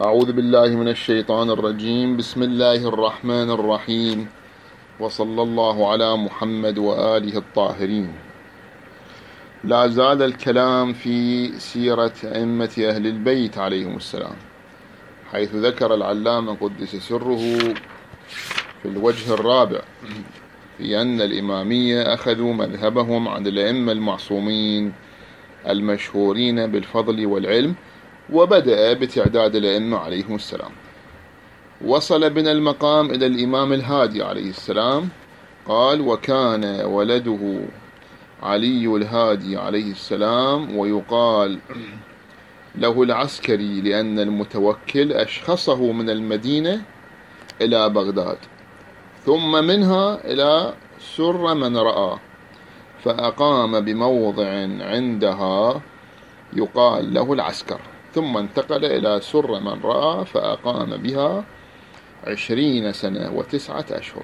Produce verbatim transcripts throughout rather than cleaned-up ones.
أعوذ بالله من الشيطان الرجيم. بسم الله الرحمن الرحيم، وصلى الله على محمد وآله الطاهرين. لا زال الكلام في سيرة أئمة أهل البيت عليهم السلام، حيث ذكر العلامة قدس سره في الوجه الرابع في أن الإمامية أخذوا مذهبهم عن الأئمة المعصومين المشهورين بالفضل والعلم، وبدأ بتعداد الأئمة عليهم السلام. وصل بنا المقام إلى الإمام الهادي عليه السلام، قال: وكان ولده علي الهادي عليه السلام، ويقال له العسكري لأن المتوكل أشخصه من المدينة إلى بغداد، ثم منها إلى سر من رأى، فأقام بموضع عندها يقال له العسكر، ثم انتقل إلى سر من رأى فأقام بها عشرين سنة وتسعة أشهر.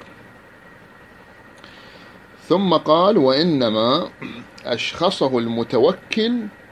ثم قال: وإنما أشخصه المتوكل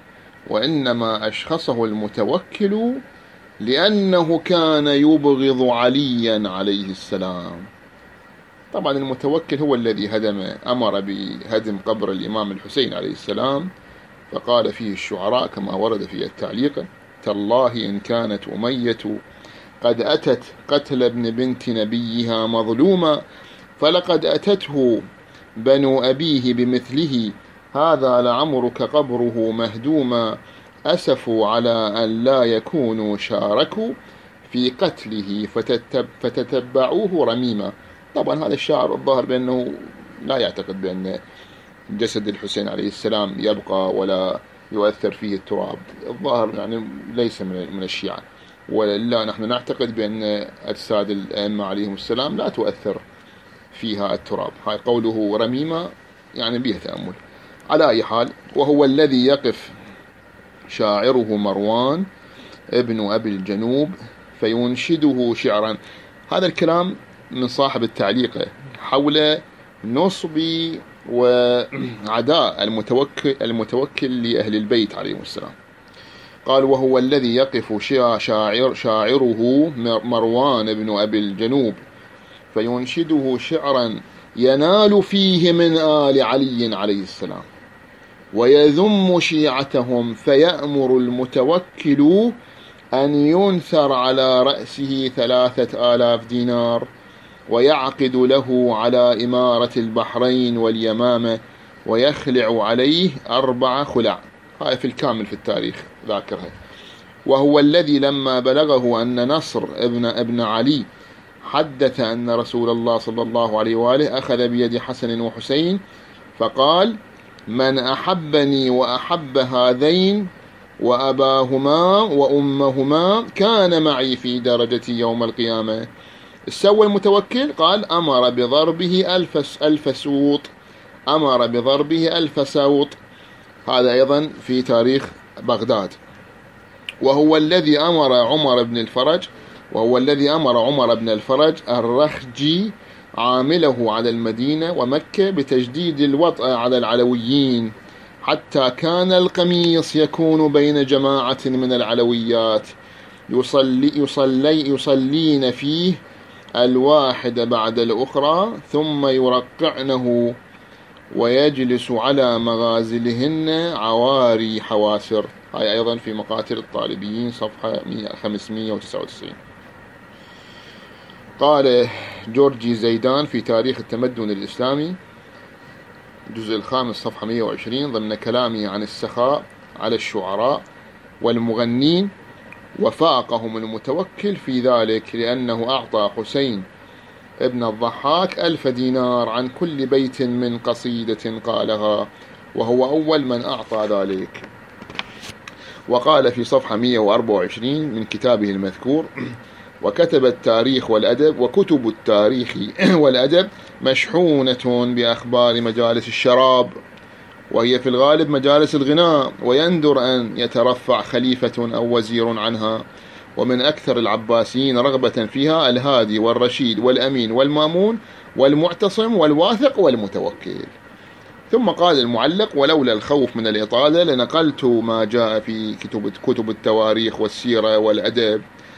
وإنما أشخصه المتوكل لأنه كان يبغض عليا عليه السلام. طبعا المتوكل هو الذي هدم أمر بهدم قبر الإمام الحسين عليه السلام، فقال فيه الشعراء كما ورد في التعليق: تالله إن كانت أمية قد أتت قتل ابن بنت نبيها مظلوما، فلقد أتته بنو أبيه بمثله، هذا لعمرك قبره مهدوما، أسفوا على أن لا يكونوا شاركوا في قتله فتتبعوه رميما. طبعا هذا الشاعر الظاهر بأنه لا يعتقد بأن جسد الحسين عليه السلام يبقى ولا يؤثر فيه التراب، الظاهر يعني ليس من الشيعة، ولا نحن نعتقد بأن أجساد الأئمة عليهم السلام لا تؤثر فيها التراب. هاي قوله رميمة يعني به تأمل. على أي حال، وهو الذي يقف شاعره مروان ابن أبي الجنوب فينشده شعرا. هذا الكلام من صاحب التعليق حول نصب وعداء المتوكل, المتوكل لأهل البيت عليهم السلام. قال: وهو الذي يقف شاعر شاعره مروان بن أبي الجنوب فينشده شعرا ينال فيه من آل علي عليه السلام، ويذم شيعتهم، فيأمر المتوكل أن ينثر على رأسه ثلاثة آلاف دينار، ويعقد له على إمارة البحرين واليمامة، ويخلع عليه أربع خلع. هاي في الكامل في التاريخ ذاكرها. وهو الذي لما بلغه أن نصر ابن ابن علي حدث أن رسول الله صلى الله عليه وآله أخذ بيد حسن وحسين فقال: من أحبني وأحب هذين وأباهما وأمهما كان معي في درجتي يوم القيامة. سوى المتوكل، قال: أمر بضربه ألف, ألف سوط أمر بضربه ألف سوط. هذا أيضا في تاريخ بغداد. وهو الذي أمر عمر بن الفرج وهو الذي أمر عمر بن الفرج الرخجي عامله على المدينة ومكة بتجديد الوطأ على العلويين، حتى كان القميص يكون بين جماعة من العلويات يصلي يصلي يصلين فيه الواحد بعد الأخرى، ثم يرقعنه ويجلس على مغازلهن عواري حواسر. هاي أيضا في مقاتل الطالبيين صفحة خمسمائة وتسعة وتسعين. قال جورجي زيدان في تاريخ التمدن الإسلامي الجزء الخامس صفحة مائة وعشرين ضمن كلامه عن السخاء على الشعراء والمغنين: وفاقهم المتوكل في ذلك، لأنه أعطى حسين ابن الضحاك ألف دينار عن كل بيت من قصيدة قالها، وهو أول من أعطى ذلك. وقال في صفحة مائة وأربعة وعشرين من كتابه المذكور: وكتب التاريخ والأدب وكتب التاريخ والأدب مشحونة بأخبار مجالس الشراب، وهي في الغالب مجالس الغناء، ويندر أن يترفع خليفة أو وزير عنها. ومن أكثر العباسيين رغبة فيها الهادي والرشيد والأمين والمامون والمعتصم والواثق والمتوكل. ثم قال المعلق: ولولا الخوف من الإطالة لنقلت ما جاء في كتب, كتب التواريخ والسيرة والأدب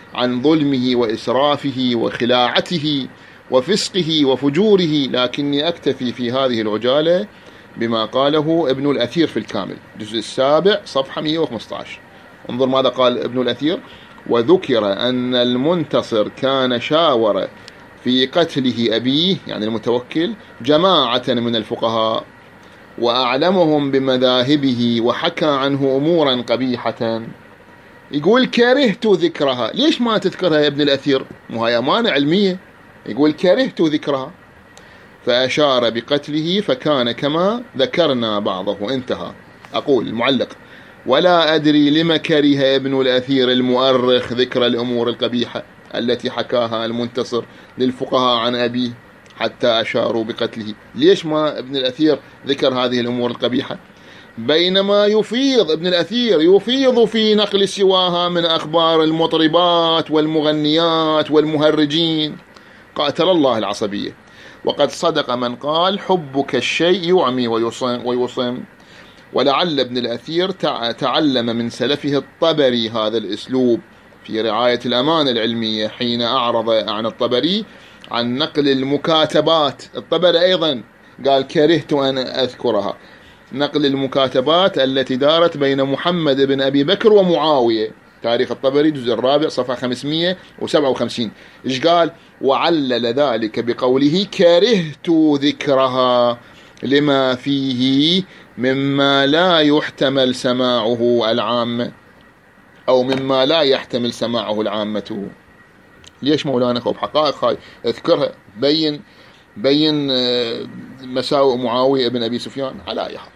عن ظلمه وإسرافه وخلاعته وفسقه وفجوره، لكني أكتفي في هذه العجالة بما قاله ابن الأثير في الكامل الجزء السابع صفحة مئة وخمسة عشر. انظر ماذا قال ابن الأثير: وذكر أن المنتصر كان شاور في قتله أبيه يعني المتوكل جماعة من الفقهاء وأعلمهم بمذاهبه، وحكى عنه أمورا قبيحة. يقول كرهت ذكرها. ليش ما تذكرها يا ابن الأثير؟ وهي أمانة علمية. يقول كرهت ذكرها، فأشار بقتله فكان كما ذكرنا بعضه. انتهى. أقول المعلق: ولا أدري لما كره ابن الأثير المؤرخ ذكر الأمور القبيحة التي حكاها المنتصر للفقهاء عن أبيه حتى أشاروا بقتله. ليش ما ابن الأثير ذكر هذه الأمور القبيحة، بينما يفيض ابن الأثير يفيض في نقل سواها من أخبار المطربات والمغنيات والمهرجين. قاتل الله العصبية. وقد صدق من قال: حبك الشيء يعمي ويصم, ويصم. ولعل ابن الأثير تعلم من سلفه الطبري هذا الأسلوب في رعاية الأمانة العلمية حين أعرض عن الطبري عن نقل المكاتبات. الطبري أيضا قال: كرهت أن أذكرها، نقل المكاتبات التي دارت بين محمد بن أبي بكر ومعاوية. تاريخ الطبري الجزء الرابع صفحة خمسمئة وسبعة وخمسين. إيش قال؟ وعلل ذلك بقوله: كرهت ذكرها لما فيه مما لا يحتمل سماعه العامة، أو مما لا يحتمل سماعه العامة. ليش مولانا؟ خب حقائق هاي اذكرها، بين بين مساوئ معاوية بن أبي سفيان على أي حال.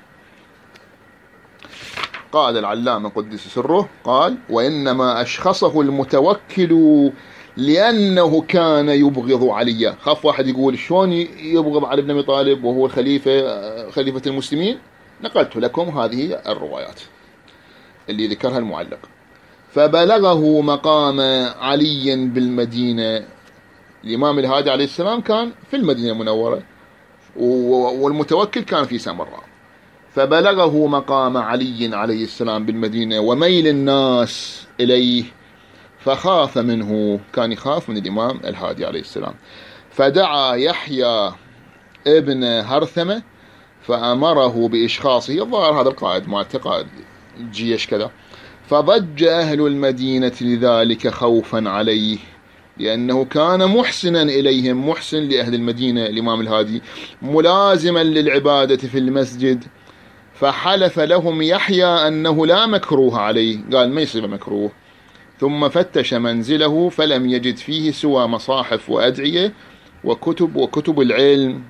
قال العلامة قدس سره، قال: وإنما أشخصه المتوكل لأنه كان يبغض عليا. خاف واحد يقول شلون يبغض علي بن أبي طالب وهو الخليفة خليفة المسلمين؟ نقلت لكم هذه الروايات اللي ذكرها المعلق. فبلغه مقام علي بالمدينة. الإمام الهادي عليه السلام كان في المدينة المنورة والمتوكل كان في سامراء. فبلغه مقام علي عليه السلام بالمدينة وميل الناس إليه، فخاف منه، كان يخاف من الإمام الهادي عليه السلام. فدعا يحيى ابن هرثمة فأمره بإشخاصه. الظاهر هذا القائد مالته قائد جيش كذا. فضج أهل المدينة لذلك خوفا عليه، لأنه كان محسنا إليهم، محسن لأهل المدينة الإمام الهادي، ملازما للعبادة في المسجد. فحلف لهم يحيى أنه لا مكروه عليه، قال ما يصير مكروه. ثم فتش منزله فلم يجد فيه سوى مصاحف وأدعية وكتب وكتب العلم.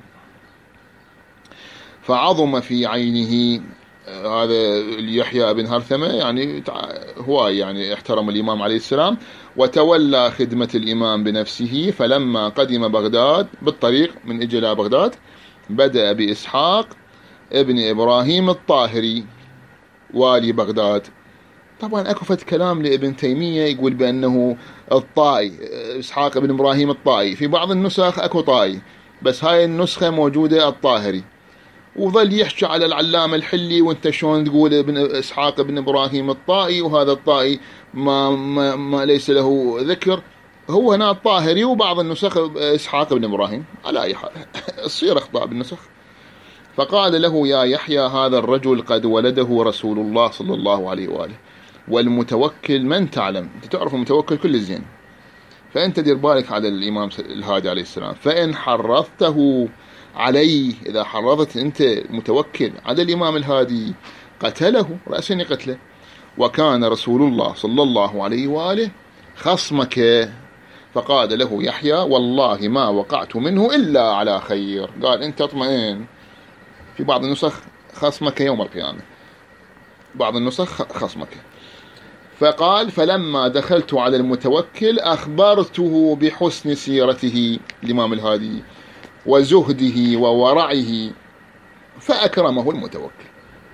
فعظم في عينه هذا يحيى بن هرثمة، يعني هو يعني احترم الإمام عليه السلام وتولى خدمة الإمام بنفسه. فلما قدم بغداد بالطريق من إجلاء بغداد بدأ بإسحاق ابن إبراهيم الطاهري والي بغداد. طبعا أكو فت كلام لابن تيمية يقول بأنه الطائي، إسحاق ابن إبراهيم الطائي. في بعض النسخ أكو طائي، بس هاي النسخة موجودة الطاهري. وظل يحكي على العلامة الحلي وانت شلون تقول ابن إسحاق ابن إبراهيم الطائي، وهذا الطائي ما, ما, ما ليس له ذكر. هو هنا الطاهري وبعض النسخ إسحاق ابن إبراهيم. على أي حال تصير أخطاء بالنسخ. فقال له: يا يحيى هذا الرجل قد ولده رسول الله صلى الله عليه وآله، والمتوكل من تعلم، انت تعرف المتوكل كل الزين، فأنت دير بالك على الإمام الهادي عليه السلام. فإن حرضته عليه، إذا حرضت أنت متوكل على الإمام الهادي قتله رأسا قتله. وكان رسول الله صلى الله عليه وآله خصمك. فقال له يحيى: والله ما وقعت منه إلا على خير. قال أنت اطمئن. في بعض النسخ خصمك يوم القيامة، بعض النسخ خصمك. فقال: فلما دخلت على المتوكل أخبرته بحسن سيرته الإمام الهادي وزهده وورعه، فأكرمه المتوكل.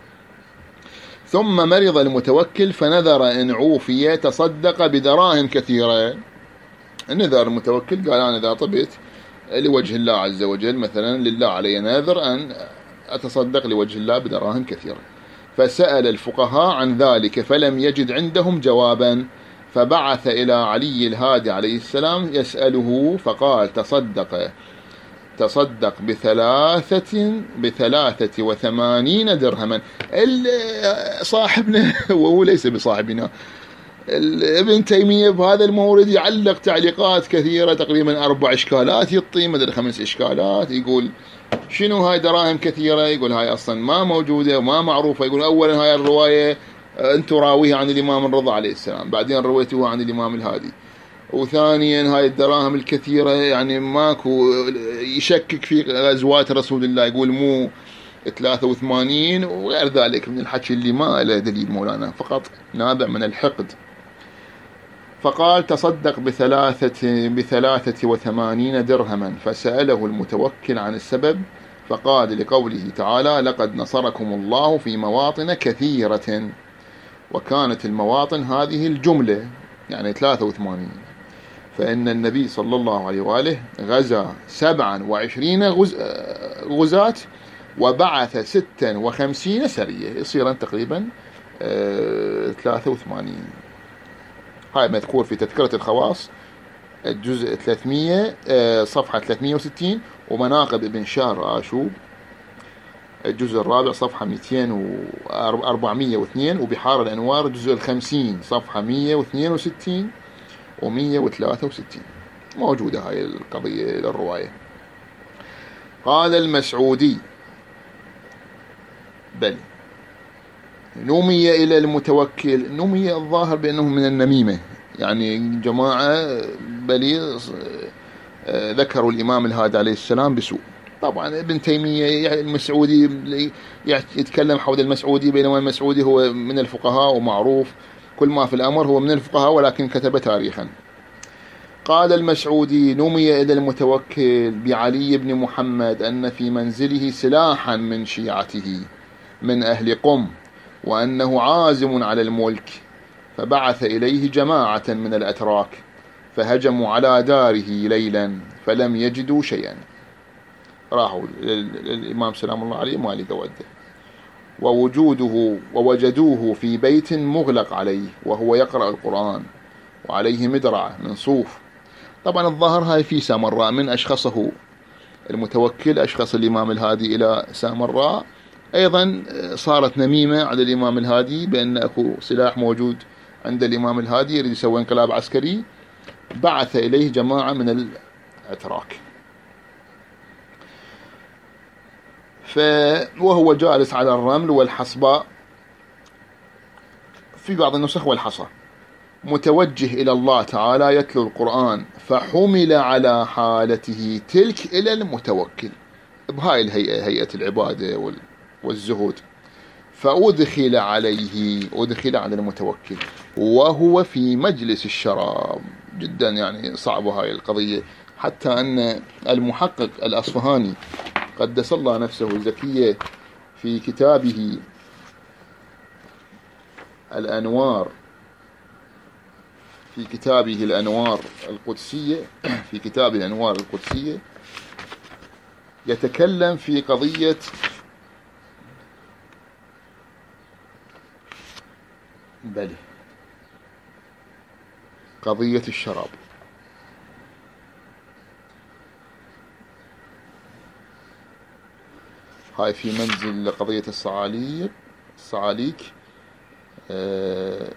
ثم مرض المتوكل فنذر إن عوفي تصدق بدراهم كثيرة. نذر المتوكل قال: أنا إذا طبيت لوجه الله عز وجل مثلا لله علي نذر أن أتصدق لوجه الله بدراهم كثيرة. فسأل الفقهاء عن ذلك فلم يجد عندهم جوابا، فبعث إلى علي الهادي عليه السلام يسأله فقال تصدق تصدق بثلاثة بثلاثة وثمانين درهما. صاحبنا وهو ليس بصاحبنا ابن تيمية بهذا المورد يعلق تعليقات كثيرة، تقريبا أربع إشكالات يعطي مدري خمس إشكالات، يقول شنو هاي دراهم كثيرة، يقول هاي أصلا ما موجودة وما معروفة. يقول أولا هاي الرواية أنتم راويها عن الإمام الرضا عليه السلام، بعدين رويتوها عن الإمام الهادي، وثانيا هاي الدراهم الكثيرة يعني ماكو، يشكك في غزوات رسول الله، يقول مو ثلاثة وثمانين وغير ذلك من الحكي اللي ما له دليل مولانا، فقط نابع من الحقد. فقال تصدق بثلاثة بثلاثة وثمانين درهما. فسأله المتوكل عن السبب فقال لقوله تعالى لقد نصركم الله في مواطن كثيرة، وكانت المواطن هذه الجملة يعني ثلاثة وثمانين، فإن النبي صلى الله عليه وآله غزا سبعا وعشرين غزاة وبعث ستا وخمسين سرية، يصير تقريبا ثلاثة وثمانين. هاي مذكور في تذكرة الخواص الجزء ثلاثمية صفحة ثلاثمية وستين، ومناقب ابن شهر آشوب الجزء الرابع صفحة مئتين وأربعمية واثنين، وبحار الأنوار الجزء الخمسين صفحة مئة واثنين وستين ومئة وثلاثة وستين، موجودة هاي القضية للرواية. قال المسعودي بل نمي إلى المتوكل، نمي الظاهر بأنه من النميمة، يعني جماعة بلي ذكروا الإمام الهادي عليه السلام بسوء. طبعا ابن تيمية المسعودي يتكلم حول المسعودي، بينما المسعودي هو من الفقهاء ومعروف كل ما في الأمر هو من الفقهاء، ولكن كتب تاريخا. قال المسعودي نمي إلى المتوكل بعلي بن محمد أن في منزله سلاحا من شيعته من أهل قم، وأنه عازم على الملك، فبعث إليه جماعة من الأتراك فهجموا على داره ليلا فلم يجدوا شيئا، راحوا الإمام سلام الله عليه ما لقوا وده، ووجوده ووجدوه في بيت مغلق عليه وهو يقرأ القرآن وعليه مدرعة من صوف. طبعا الظاهر هاي في سامراء من أشخصه المتوكل، أشخص الإمام الهادي إلى سامراء. أيضا صارت نميمة على الإمام الهادي بأن أكو سلاح موجود عند الإمام الهادي يريد يسوي انقلاب عسكري، بعث إليه جماعة من الأتراك. وهو جالس على الرمل والحصباء، في بعض النسخ والحصى، متوجه إلى الله تعالى يتلو القرآن، فحمل على حالته تلك إلى المتوكل بهاي الهيئة، هيئة العبادة والزهود، فأدخل عليه، أدخل على المتوكل وهو في مجلس الشراب. جدا يعني صعبة هاي القضية، حتى أن المحقق الأصفهاني قدس الله نفسه الزكية في كتابه الأنوار، في كتابه الأنوار القدسية في كتاب الأنوار القدسية يتكلم في قضية بل قضية الشراب. هاي في منزل قضية الصعاليك الصعاليك آه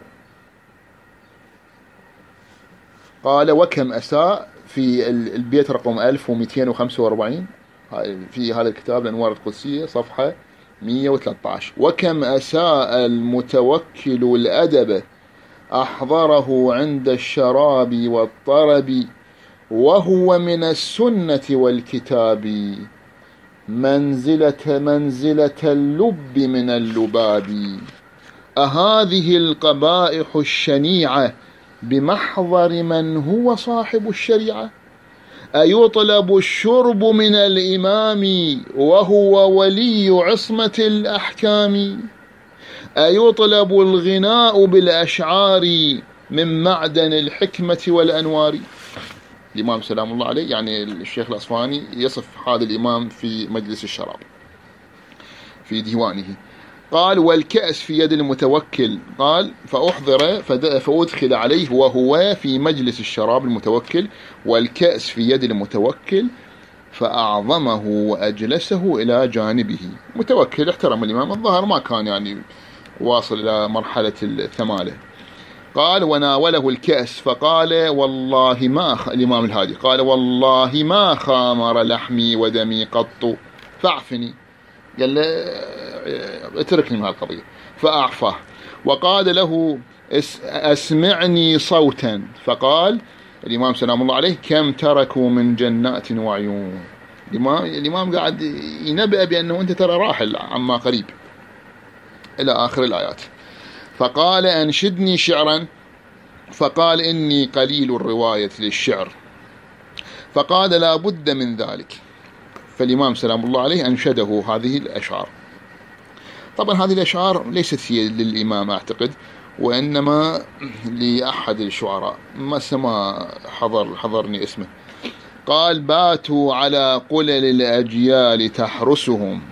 قال وكم أساء في البيت رقم ألف ومئتين وخمسة وأربعين في هذا الكتاب الأنوار القدسية صفحة مئة وثلاثة عشر، وكم أساء المتوكل الأدب أحضره عند الشراب والطرب، وهو من السنة والكتاب منزلة منزلة اللب من اللباب. أهذه القبائح الشنيعة بمحضر من هو صاحب الشريعة؟ أيطلب الشرب من الإمام وهو ولي عصمة الأحكام؟ أيطلب الغناء بالأشعار من معدن الحكمة والأنوار؟ الإمام سلام الله عليه يعني الشيخ الأصفهاني يصف هذا الإمام في مجلس الشراب في ديوانه. قال والكأس في يد المتوكل. قال فأحضر فأدخل عليه وهو في مجلس الشراب المتوكل، والكأس في يد المتوكل، فأعظمه وأجلسه إلى جانبه. متوكل احترم الإمام، الظهر ما كان يعني واصل إلى مرحلة الثمالة. قال وناوله الكأس فقال والله ما خ... الإمام الهادي قال والله ما خامر لحمي ودمي قط فاعفني. قال له اتركني من هالقضية فأعفاه. وقال له أسمعني صوتا، فقال الإمام سلام الله عليه كم تركوا من جنات وعيون. الإمام, الإمام قاعد ينبأ بأنه أنت ترى راحل عما قريب إلى آخر الآيات. فقال أنشدني شعرا، فقال إني قليل الرواية للشعر. فقال لا بد من ذلك. فالإمام سلام الله عليه أنشده هذه الأشعار. طبعا هذه الأشعار ليست هي للإمام أعتقد، وإنما لأحد الشعراء ما سما حضر حضرني اسمه. قال باتوا على قلل الأجيال تحرسهم،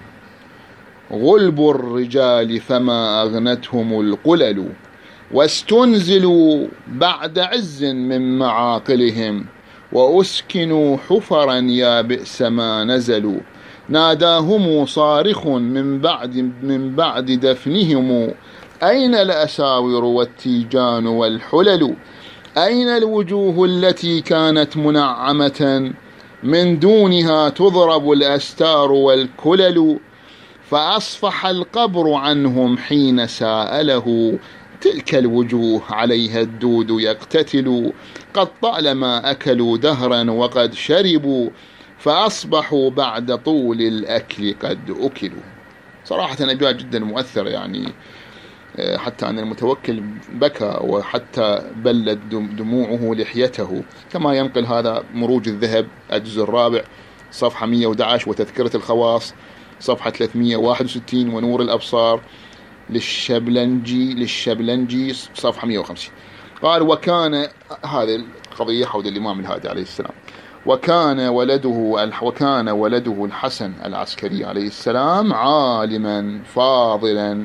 غلب الرجال فما أغنتهم القلل، واستنزلوا بعد عز من معاقلهم، وأسكنوا حفرا يا بئس ما نزلوا. ناداهم صارخ من بعد من بعد دفنهم، أين الأساور والتيجان والحلل؟ أين الوجوه التي كانت منعمة من دونها تضرب الأستار والكلل؟ فأصفح القبر عنهم حين سأله، تلك الوجوه عليها الدود يقتتل، قد طالما أكلوا دهرا وقد شربوا، فأصبحوا بعد طول الأكل قد أكلوا. صراحة أبيات جدا مؤثرة، يعني حتى أن المتوكل بكى وحتى بلت دموعه لحيته، كما ينقل هذا مروج الذهب الجزء الرابع صفحة مئة وأحد عشر، وتذكرة الخواص صفحة ثلاثمئة وواحد وستين، ونور الأبصار للشبلنجي للشبلنجي صفحة مئة وخمسين. قال وكان هذه القضية حول الإمام الهادي عليه السلام. وكان ولده وكان ولده الحسن العسكري عليه السلام عالما فاضلا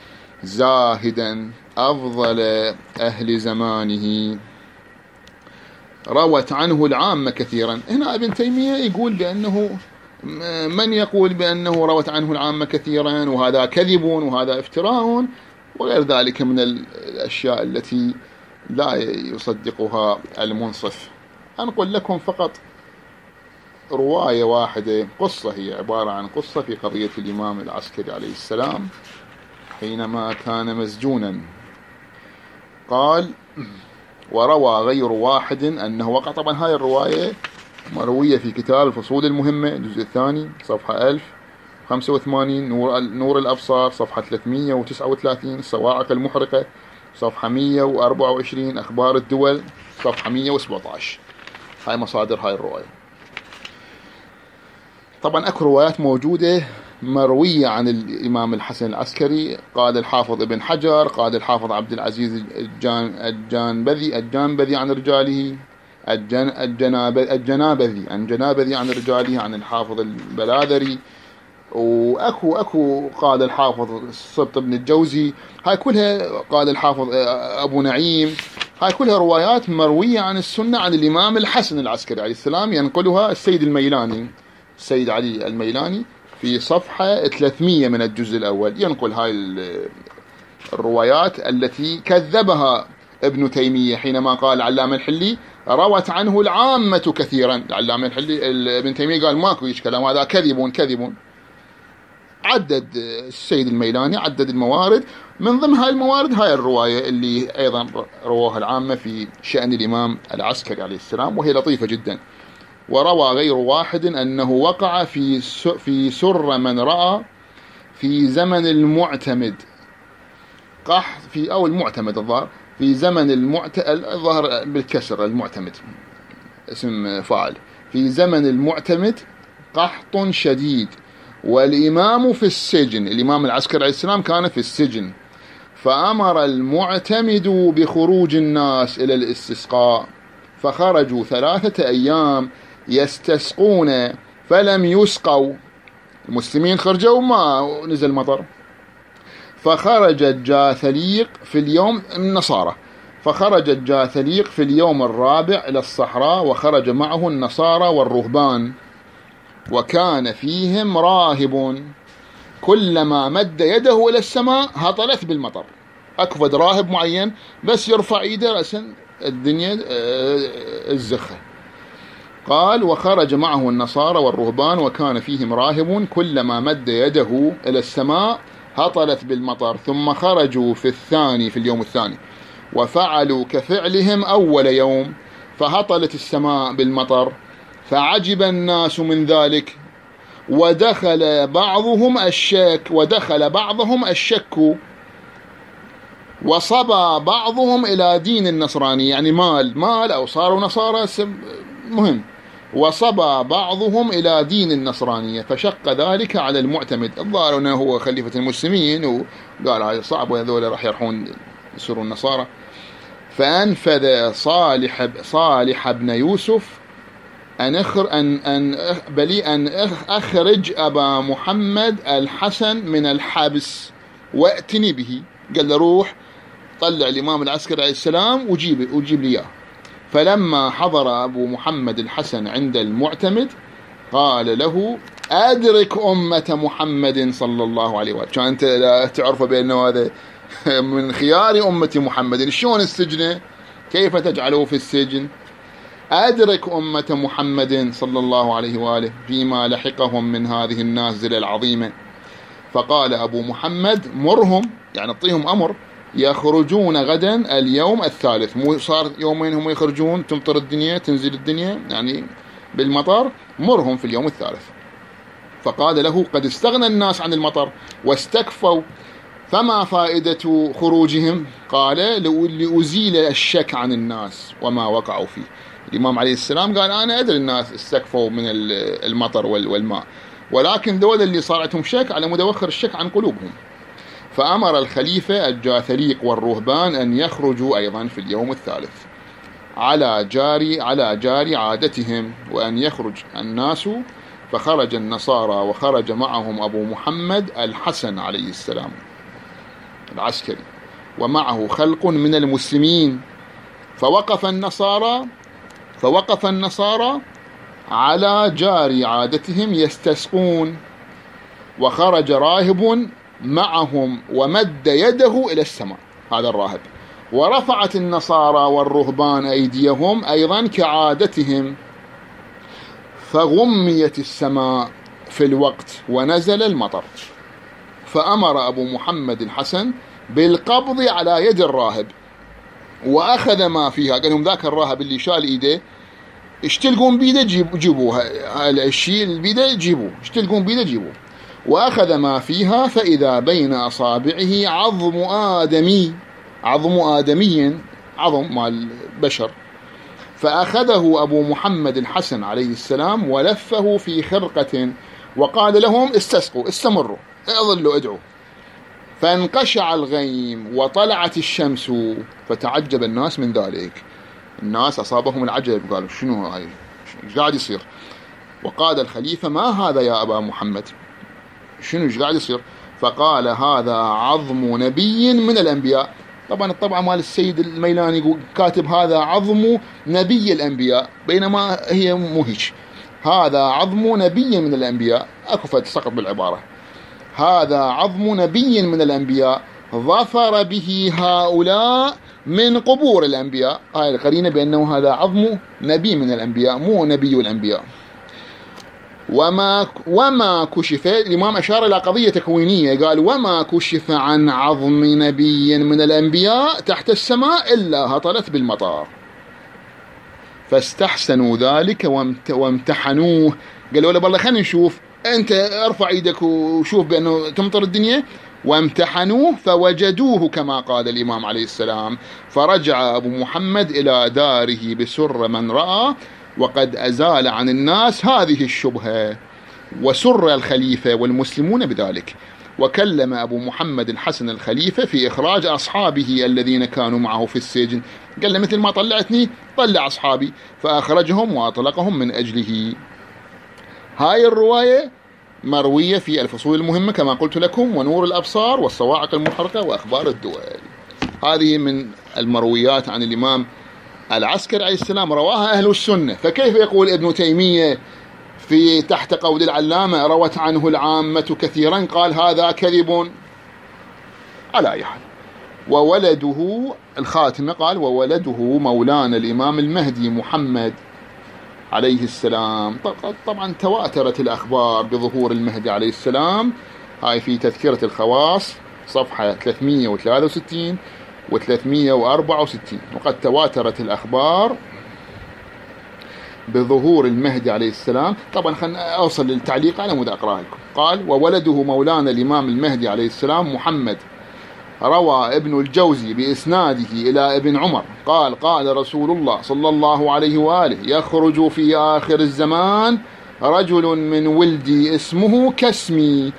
زاهدا أفضل أهل زمانه، روت عنه العامة كثيرا. هنا ابن تيمية يقول بأنه من يقول بأنه روت عنه العامة كثيرا وهذا كذب وهذا افتراء وغير ذلك من الأشياء التي لا يصدقها المنصف. أنقل لكم فقط رواية واحدة، قصة، هي عبارة عن قصة في قضية الإمام العسكري عليه السلام حينما كان مسجونا. قال وروى غير واحد أنه وقع. طبعا هاي الرواية مروية في كتاب الفصول المهمة الجزء الثاني صفحة ألف وخمسة وثمانين، نور, نور الأبصار صفحة ثلاثمئة وتسعة وثلاثين، الصواعق المحرقة صفحة مئة وأربعة وعشرين، أخبار الدول صفحة مئة وسبعة عشر. هاي مصادر هاي الرواية. طبعا أكو روايات موجودة مروية عن الإمام الحسن العسكري. قال الحافظ ابن حجر، قال الحافظ عبد العزيز الجان الجانبذي الجانبذي عن رجاله الجن الجناب الجنابذي عن جنابذي عن رجاله عن الحافظ البلاذري، وأكو أكو قال الحافظ السبط بن الجوزي. هاي كلها قال الحافظ أبو نعيم. هاي كلها روايات مروية عن السنة عن الإمام الحسن العسكري عليه السلام، ينقلها السيد الميلاني السيد علي الميلاني في صفحة ثلاثمئة من الجزء الأول، ينقل هاي الروايات التي كذبها ابن تيمية حينما قال علامة الحلي روت عنه العامة كثيرا. علامة الحلي ابن تيمية قال ماكو ايش كلام، هذا كذب كذب. عدد السيد الميلاني عدد الموارد، من ضمن هاي الموارد هاي الرواية اللي أيضا رواها العامة في شأن الإمام العسكري عليه السلام، وهي لطيفة جدا. وروى غير واحد أنه وقع في في سر من رأى في زمن المعتمد قح في أو المعتمد الظاهر في زمن المعت الظاهر بالكسر المعتمد اسم فاعل، في زمن المعتمد قحط شديد والإمام في السجن. الإمام العسكري عليه السلام كان في السجن، فأمر المعتمد بخروج الناس إلى الاستسقاء، فخرجوا ثلاثة أيام يستسقون فلم يسقوا. المسلمين خرجوا ما نزل مطر، فخرجت جاثليق في اليوم النصارى فخرجت جاثليق في اليوم الرابع إلى الصحراء، وخرج معه النصارى والرهبان، وكان فيهم راهب كلما مد يده إلى السماء هطلت بالمطر. أكفد راهب معين بس يرفع ايده رأسا الدنيا الزخة. قال: وخرج معه النصارى والرهبان وكان فيهم راهب كلما مد يده إلى السماء هطلت بالمطر. ثم خرجوا في الثاني في اليوم الثاني وفعلوا كفعلهم أول يوم فهطلت السماء بالمطر، فعجب الناس من ذلك، ودخل بعضهم الشك ودخل بعضهم الشك وصبى بعضهم إلى دين النصراني، يعني مال مال أو صاروا نصارى مهم، وصبى بعضهم إلى دين النصرانية، فشق ذلك على المعتمد. الظاهر أنه هو خليفة المسلمين وقال هذا صعب وهذول راح يروحون يصيرون النصارى. فأنفذ صالح صالح بن يوسف أن أخر أن أن بلي أن أخرج أبا محمد الحسن من الحبس وأتني به. قال له: روح طلع الإمام العسكري عليه السلام وجيب وجيب لي إياه. فلما حضر أبو محمد الحسن عند المعتمد قال له: أدرك أمة محمد صلى الله عليه وآله. كان أنت لا تعرف بأنه هذا من خيار أمة محمد، شلون السجن؟ كيف تجعله في السجن؟ أدرك أمة محمد صلى الله عليه وآله فيما لحقهم من هذه النازلة العظيمة. فقال أبو محمد: مرهم، يعني اعطيهم أمر، يخرجون غدا اليوم الثالث. مو صار يومين هم يخرجون، تمطر الدنيا تنزل الدنيا يعني بالمطر، مرهم في اليوم الثالث. فقال له: قد استغنى الناس عن المطر واستكفوا، فما فائدة خروجهم؟ قال: لأزيل الشك عن الناس وما وقعوا فيه. الإمام عليه السلام قال: أنا أدري الناس استكفوا من المطر والماء، ولكن ذول اللي صارتهم شك على مدوخر الشك عن قلوبهم. فأمر الخليفة الجاثليق والرهبان أن يخرجوا أيضا في اليوم الثالث على جاري على جاري عادتهم، وأن يخرج الناس. فخرج النصارى وخرج معهم أبو محمد الحسن عليه السلام العسكري، ومعه خلق من المسلمين. فوقف النصارى فوقف النصارى على جاري عادتهم يستسقون، وخرج راهب معهم ومد يده إلى السماء، هذا الراهب، ورفعت النصارى والرهبان أيديهم أيضا كعادتهم، فغميت السماء في الوقت ونزل المطر. فأمر أبو محمد الحسن بالقبض على يد الراهب وأخذ ما فيها. قال لهم: ذاك الراهب اللي شال إيده ايش تلقون بيده جيب جيبوه، الشيء اللي بيده جيبوه، ايش تلقون بيده جيبوه. وأخذ ما فيها فإذا بين أصابعه عظم آدمي عظم آدمي عظم مال بشر. فأخذه أبو محمد الحسن عليه السلام ولفه في خرقة وقال لهم: استسقوا، استمروا، اظلوا ادعوا. فانقشع الغيم وطلعت الشمس، فتعجب الناس من ذلك. الناس أصابهم العجب، قالوا: شنو هاي، ايش قاعد يصير؟ وقال الخليفة: ما هذا يا أبا محمد؟ شنو ايش قاعد يصير؟ فقال: هذا عظم نبي من الأنبياء. طبعا الطبعة مال السيد الميلاني يقول كاتب هذا عظم نبي الأنبياء، بينما هي مو هيك، هذا عظم نبي من الأنبياء. أكفت سقط بالعبارة، هذا عظم نبي من الأنبياء ظفر به هؤلاء من قبور الأنبياء. هاي القرينة بأنه هذا عظم نبي من الأنبياء، مو نبي الأنبياء. وما وما كشف، الإمام أشار إلى قضية تكوينية، قال: وما كشف عن عظم نبي من الأنبياء تحت السماء إلا هطلت بالمطار. فاستحسنوا ذلك وامتحنوه. قالوا له: والله خلينا نشوف، أنت ارفع يدك وشوف بأنه تمطر الدنيا. وامتحنوه فوجدوه كما قال الإمام عليه السلام. فرجع أبو محمد إلى داره بسر من رأى، وقد أزال عن الناس هذه الشبهة، وسر الخليفة والمسلمون بذلك. وكلم أبو محمد الحسن الخليفة في إخراج أصحابه الذين كانوا معه في السجن. قال له: مثل ما طلعتني طلع أصحابي، فأخرجهم وأطلقهم من أجله. هاي الرواية مروية في الفصول المهمة كما قلت لكم، ونور الأبصار، والصواعق المحرقة، وأخبار الدول. هذه من المرويات عن الإمام العسكري عليه السلام، رواها أهل السنة. فكيف يقول ابن تيمية في تحت قول العلامة روت عنه العامة كثيرا، قال هذا كذب؟ على أي حال. وولده الخاتمة قال وولده مولانا الإمام المهدي محمد عليه السلام. طبعا تواترت الأخبار بظهور المهدي عليه السلام، هاي في تذكرة الخواص صفحة ثلاثمئة وثلاثة وستين و ثلاثمئة وأربعة وستين. وقد تواترت الأخبار بظهور المهدي عليه السلام. طبعا خلنا أوصل للتعليق على مود أقرأ لكم. قال وولده مولانا الإمام المهدي عليه السلام محمد. روى ابن الجوزي بإسناده إلى ابن عمر قال قال رسول الله صلى الله عليه وآله يخرج في آخر الزمان رجل من ولدي اسمه كاسمي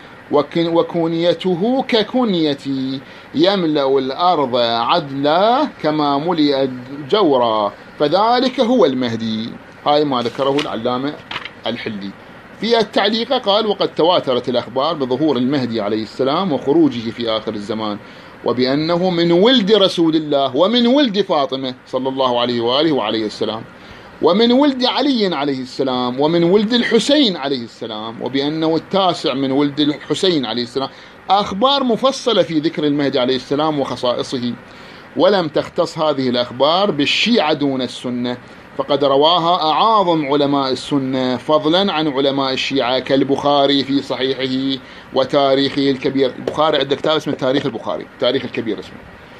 وكنيته ككنيتي يملأ الأرض عدلا كما ملئت جورا فذلك هو المهدي. هاي ما ذكره العلامة الحلي. في التعليق قال وقد تواترت الأخبار بظهور المهدي عليه السلام وخروجه في آخر الزمان، وبأنه من ولد رسول الله ومن ولد فاطمة صلى الله عليه وآله وعليه السلام، ومن ولد علي عليه السلام، ومن ولد الحسين عليه السلام، وبأنه التاسع من ولد الحسين عليه السلام. أخبار مفصلة في ذكر المهدي عليه السلام وخصائصه. ولم تختص هذه الأخبار بالشيعة دون السنة، فقد رواها أعاظم علماء السنة فضلا عن علماء الشيعة كالبخاري في صحيحه وتاريخه الكبير. البخاري عنده كتاب اسمه تاريخ البخاري، تاريخ الكبير اسمه،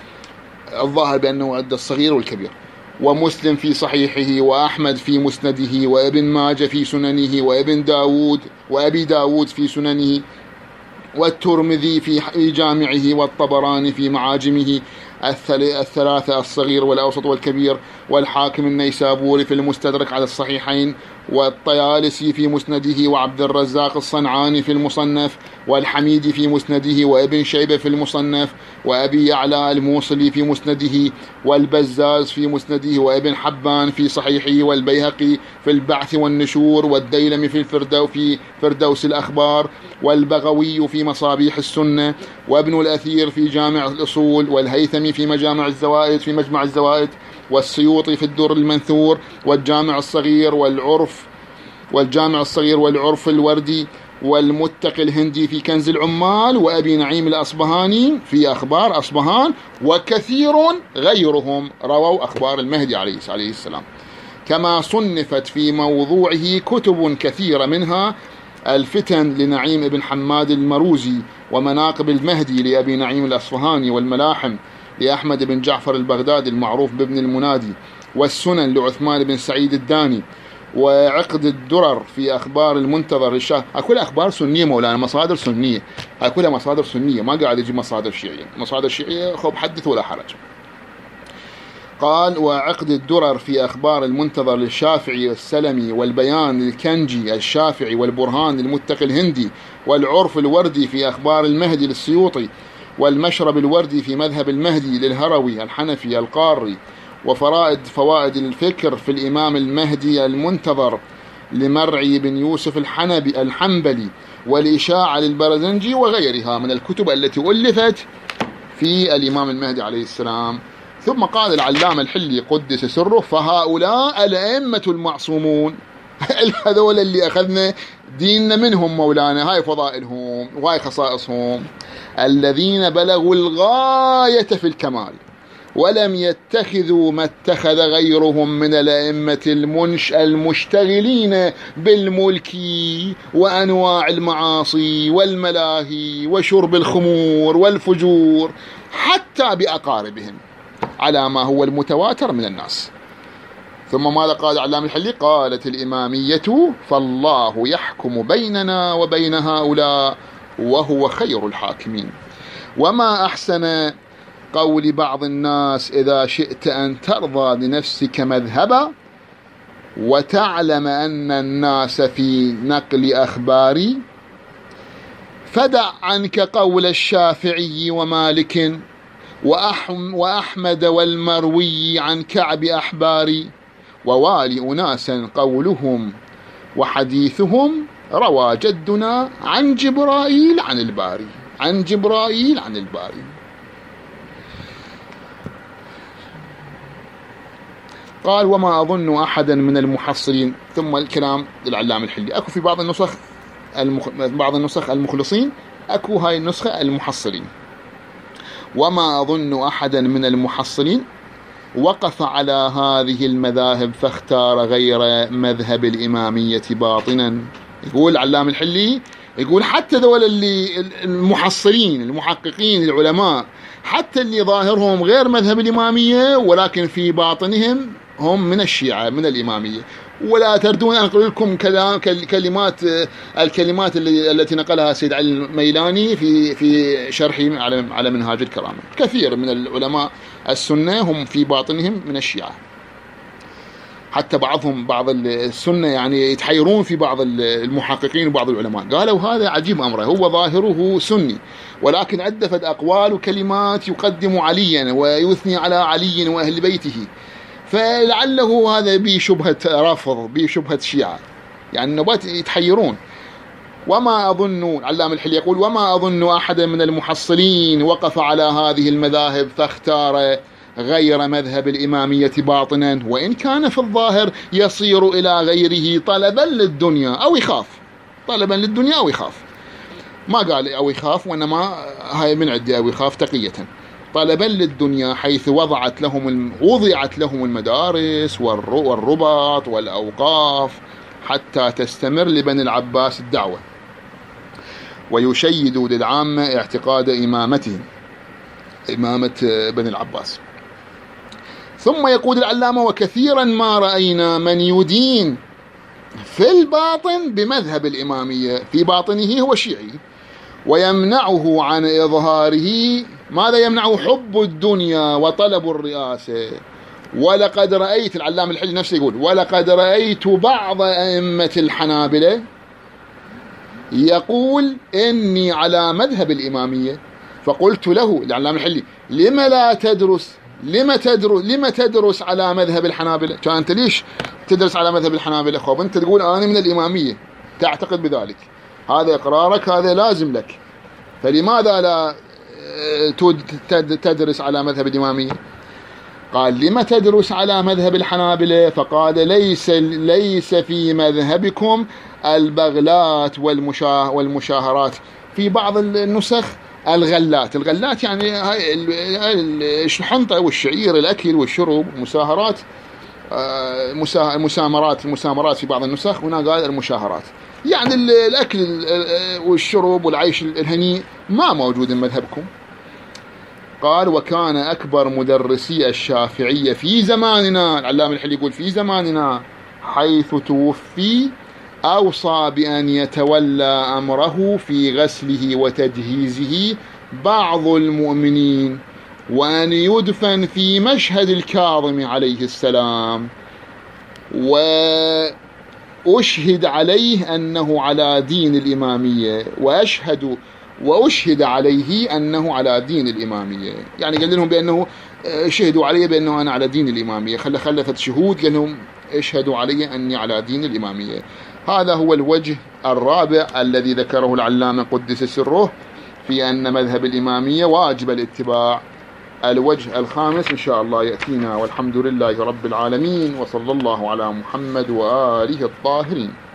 الظاهر بأنه عنده الصغير والكبير، ومسلم في صحيحه، وأحمد في مسنده، وابن ماجه في سننه، وابن داود وأبي داود في سننه، والترمذي في جامعه، والطبراني في معاجمه الثلاثة الصغير والأوسط والكبير، والحاكم النيسابوري في المستدرك على الصحيحين، والطيالسي في مسنده، وعبد الرزاق الصنعاني في المصنف، والحميدي في مسنده، وابن شيبة في المصنف، وأبي يعلى الموصلي في مسنده، والبزاز في مسنده، وابن حبان في صحيحه، والبيهقي في البعث والنشور، والديلمي في الفردو في فردوس الأخبار، والبغوي في مصابيح السنة، وابن الأثير في جامع الأصول، والهيثمي في مجامع الزوائد في مجمع الزوائد، والسيوطي في الدر المنثور، والجامع الصغير والعرف والجامع الصغير والعرف الوردي، والمتقي الهندي في كنز العمال، وأبي نعيم الأصبهاني في أخبار أصبهان، وكثير غيرهم رووا أخبار المهدي عليه السلام. كما صنفت في موضوعه كتب كثيرة، منها الفتن لنعيم بن حماد المروزي، ومناقب المهدي لأبي نعيم الأصفهاني، والملاحم لأحمد بن جعفر البغدادي المعروف بابن المنادي، والسنن لعثمان بن سعيد الداني، وعقد الدرر في أخبار المنتظر للشاه. هكذا أخبار سنية مولانا، مصادر سنية، هكذا مصادر سنية، ما قاعد يجي مصادر شيعية. مصادر شيعية خب حدث ولا حرج. قال وعقد الدرر في أخبار المنتظر للشافعي والسلمي، والبيان للكنجي الشافعي، والبرهان للمتقي الهندي، والعرف الوردي في أخبار المهدي للسيوطي، والمشرب الوردي في مذهب المهدي للهروي الحنفي القاري، وفرائد فوائد الفكر في الإمام المهدي المنتظر لمرعي بن يوسف الحنبي الحنبلي، والإشاعة للبرزنجي، وغيرها من الكتب التي ألفت في الإمام المهدي عليه السلام. ثم قال العلامة الحلي قدس سره فهؤلاء الأئمة المعصومون هذول اللي أخذنا ديننا منهم مولانا، هاي فضائلهم وهاي خصائصهم، الذين بلغوا الغاية في الكمال ولم يتخذوا ما اتخذ غيرهم من الأئمة المنش المشتغلين بالملك وأنواع المعاصي والملاهي وشرب الخمور والفجور حتى بأقاربهم، على ما هو المتواتر من الناس. ثم ماذا قال علامة الحلي؟ قالت الإمامية فالله يحكم بيننا وبين هؤلاء وهو خير الحاكمين. وما أحسن قول بعض الناس إذا شئت أن ترضى لنفسك مذهبا وتعلم أن الناس في نقل أخباري فدع عنك قول الشافعي ومالك وأحمد والمروي عن كعب أحباري، ووالي أناسا قولهم وحديثهم روى جدنا عن جبرائيل عن الباري، عن جبرائيل عن الباري. قال وما أظن أحدا من المحصلين. ثم الكلام للعلامة الحلي، أكو في بعض النسخ المخ... بعض النسخ المخلصين، أكو هاي النسخة المحصلين. وما أظن أحدا من المحصلين وقف على هذه المذاهب فاختار غير مذهب الإمامية باطنا. يقول العلامة الحلي، يقول حتى ذول اللي المحصلين المحققين العلماء، حتى اللي ظاهرهم غير مذهب الإمامية ولكن في باطنهم هم من الشيعة من الإمامية. ولا تردون أن أقول لكم كلام كلمات الكلمات التي نقلها سيد علي الميلاني في في شرحه على على منهاج الكرامة. كثير من العلماء السنة هم في باطنهم من الشيعة، حتى بعضهم بعض السنة يعني يتحيرون في بعض المحققين وبعض العلماء، قالوا هذا عجيب أمره، هو ظاهره سني ولكن عدفت أقوال وكلمات يقدم عليا ويثني على علي وأهل بيته، فلعله هذا بشبهة رافض بشبهة شيعة، يعني النبات يتحيرون. وما أظن، علام الحلي يقول وما أظن أحدا من المحصلين وقف على هذه المذاهب فاختار غير مذهب الإمامية باطنا، وإن كان في الظاهر يصير إلى غيره طلبا للدنيا أو يخاف، طلبا للدنيا أو يخاف، ما قال أو يخاف وإنما هاي من عندي أو يخاف تقية، طلبا للدنيا حيث وضعت لهم وضعت لهم المدارس والرباط والأوقاف حتى تستمر لبني العباس الدعوة ويشيدوا للعامة اعتقاد إمامتهم، إمامة بني العباس. ثم يقول العلامة وكثيرا ما رأينا من يدين في الباطن بمذهب الإمامية، في باطنه هو شيعي، ويمنعه عن إظهاره، ماذا يمنعه؟ حب الدنيا وطلب الرئاسة. ولقد رأيت، العلامة الحلي نفسه يقول ولقد رأيت بعض أئمة الحنابلة يقول إني على مذهب الإمامية، فقلت له العلامة الحلي لما لا تدرس لما تدرس لما تدرس على مذهب الحنابلة؟ كان أنت ليش تدرس على مذهب الحنابلة؟ خب أنت تقول أنا من الإمامية، تعتقد بذلك، هذا إقرارك، هذا لازم لك، فلماذا لا تدرس على مذهب الإمامية؟ قال لما تدرس على مذهب الحنابلة؟ فقال ليس ليس في مذهبكم البغلات والمشاه والمشاهرات، في بعض النسخ الغلات، الغلات يعني هاي الحنطة والشعير، الأكل والشرب، مساهرات، مسامرات المسامرات في بعض النسخ، هنا قال المشاهرات، يعني الأكل والشرب والعيش الهنيء ما موجود في مذهبكم. قال وكان أكبر مدرسي الشافعية في زماننا، العلامة الحلي يقول في زماننا حيث توفي أوصى بأن يتولى أمره في غسله وتجهيزه بعض المؤمنين، وأن يدفن في مشهد الكاظم عليه السلام، وأشهد عليه أنه على دين الإمامية، وأشهد وأشهد عليه أنه على دين الإمامية، يعني قال لهم بأنه شهدوا علي بأنه أنا على دين الإمامية، خل خلفت شهود قال لهم اشهدوا علي أني على دين الإمامية. هذا هو الوجه الرابع الذي ذكره العلامة قدس سره في أن مذهب الإمامية واجب الاتباع. الوجه الخامس إن شاء الله يأتينا، والحمد لله رب العالمين، وصلى الله على محمد وآله الطاهرين.